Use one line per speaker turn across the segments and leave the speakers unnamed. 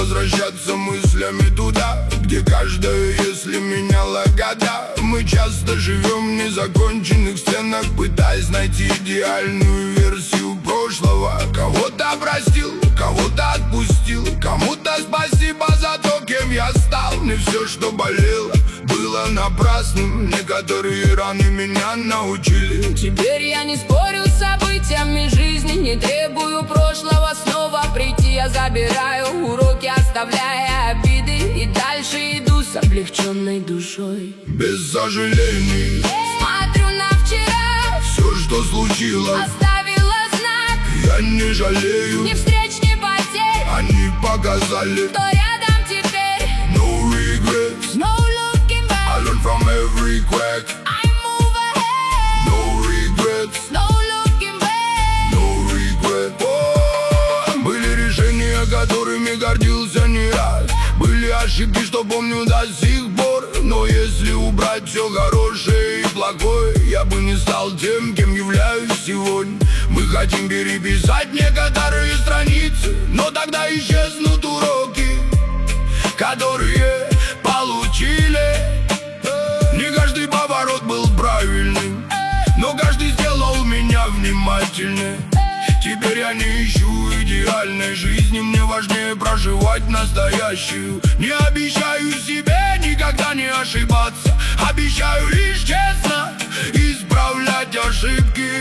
возвращаться мыслями туда, где каждая, если меняла года. Мы часто живем в незаконченных сценах, пытаясь найти идеальную версию прошлого. Кого-то простил, кого-то отпустил, кому-то спасибо за то, кем я стал. Не все, что болело, было напрасным. Некоторые раны меня научили.
Теперь я не спорю с событиями жизни, не требую прошлого снова прийти. Я забираю уроки, оставляя обиды, и дальше иду с облегченной душой.
Без сожалений
Смотрю на вчера,
все, что случилось,
оставила знак.
я не жалею.
Ни встреч, ни потерь,
Они показали
кто рядом теперь.
no regrets.
No looking
I
back,
learn from every crack.
I move ahead.
No regrets,
No looking back.
no regrets. Были решения, которыми гордился не раз. Были ошибки, что помню до сих пор. Но если убрать все хорошее и плохое, я бы не стал тем, кем являюсь сегодня. Мы хотим переписать некоторые страницы, но тогда исчезнут уроки, которые получили. Не каждый поворот был правильным, но каждый сделал меня внимательнее. Теперь я не ищу идеальной жизни, мне важнее проживать настоящую. Не обещаю себе никогда не ошибаться, обещаю лишь честно исправлять ошибки.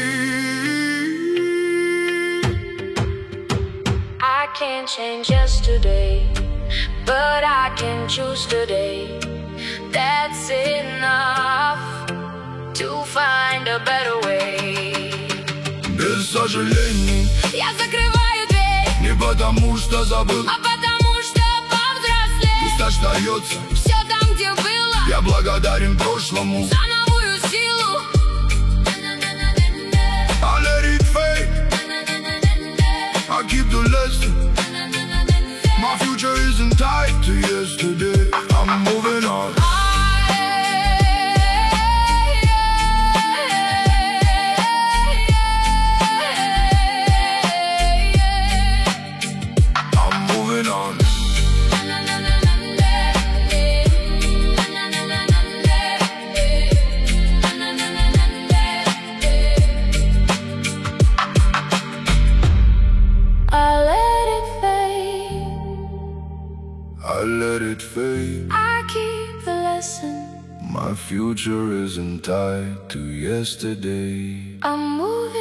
I can't change yesterday, but I can choose today. That's enough to find a better way.
Без сожалений,
Я закрываю дверь,
не потому что забыл,
а потому что повзрослел.
пусть остается.
Все там, где было,
Я благодарен прошлому.
за новую силу.
I let it fade, I keep the lesson. My future isn't tied to yesterday. I'm moving on. I'm moving on.
I let it fade,
I let it fade.
I keep the lesson.
My future isn't tied to yesterday.
I'm moving